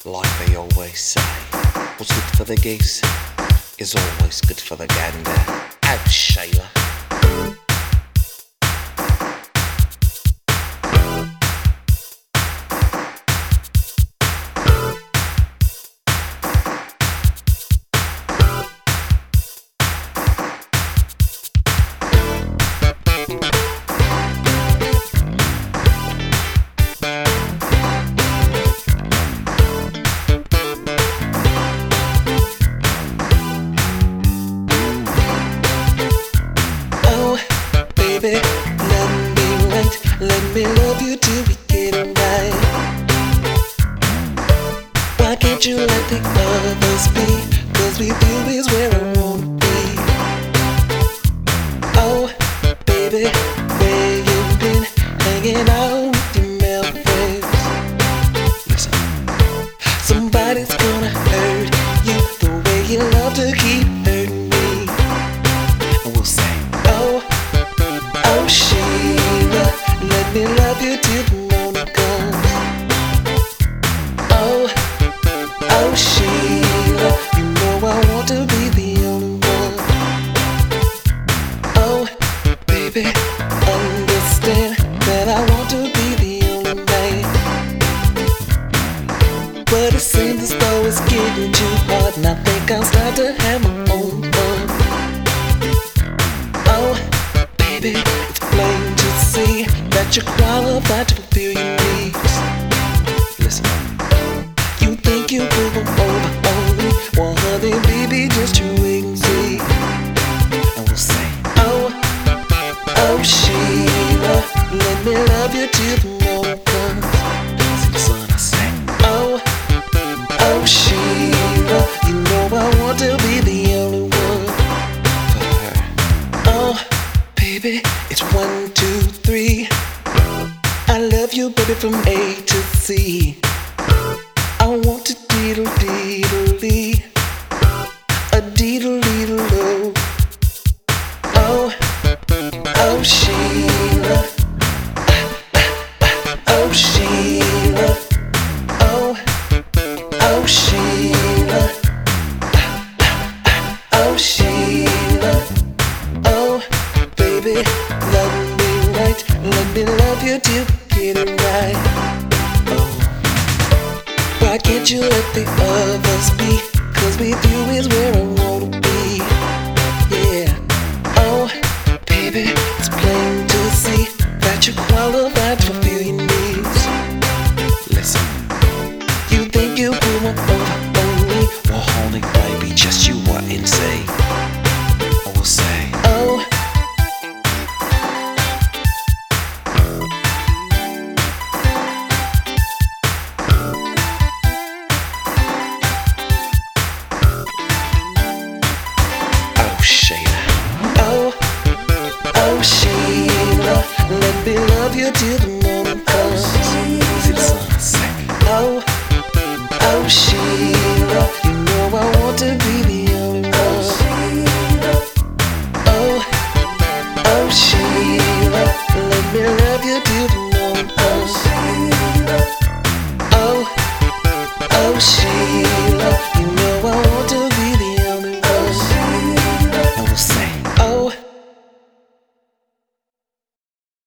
like they always say. What's good for the geese is always good for the gander. Out, Shayla. Let me love you till we get it right. Why can't you let the others be? 'Cause with you is where I wanna be. Oh, baby, where you been hanging out with your male friends? Listen, somebody's gonna hurt you the way you love to keep hurting me. And we'll say, oh, oh, Sheila, let me love you till the morning comes. Oh, oh, Sheila, you know I want to be the only one. Oh, baby, understand that I want to be the only man. But it seems as though it's getting too hard, and I think I'll start to have my own fun. Oh, baby, it's plain to see that you're qualified to fulfill your needs. Listen, you think you will go over on me? Well, honey, baby, just you wait and see. and we'll say, Oh, oh, Sheila, let me love you till the morning comes. see the sun, I say, Oh, oh, Sheila, you know I want to be the only one for her. Oh, baby, it's 1, 2, 3. I love you, baby, from A to Z. I want to diddle-diddle-lee, a diddle-diddle-o. Oh, oh, Sheila, oh, Sheila, oh, oh, Sheila, oh, Sheila, oh, baby, love me right, let me love you till we get it right. Oh, why can't you let the others be? 'Cause with you is where I wanna be. Yeah. Oh, baby, it's plain to see that you're qualified to fulfill your needs. Listen, You think you put one over on me? well, honey, baby, just you wait and see. And we'll say, Oh, oh, Shayla. oh, oh, Sheila, let me love you till the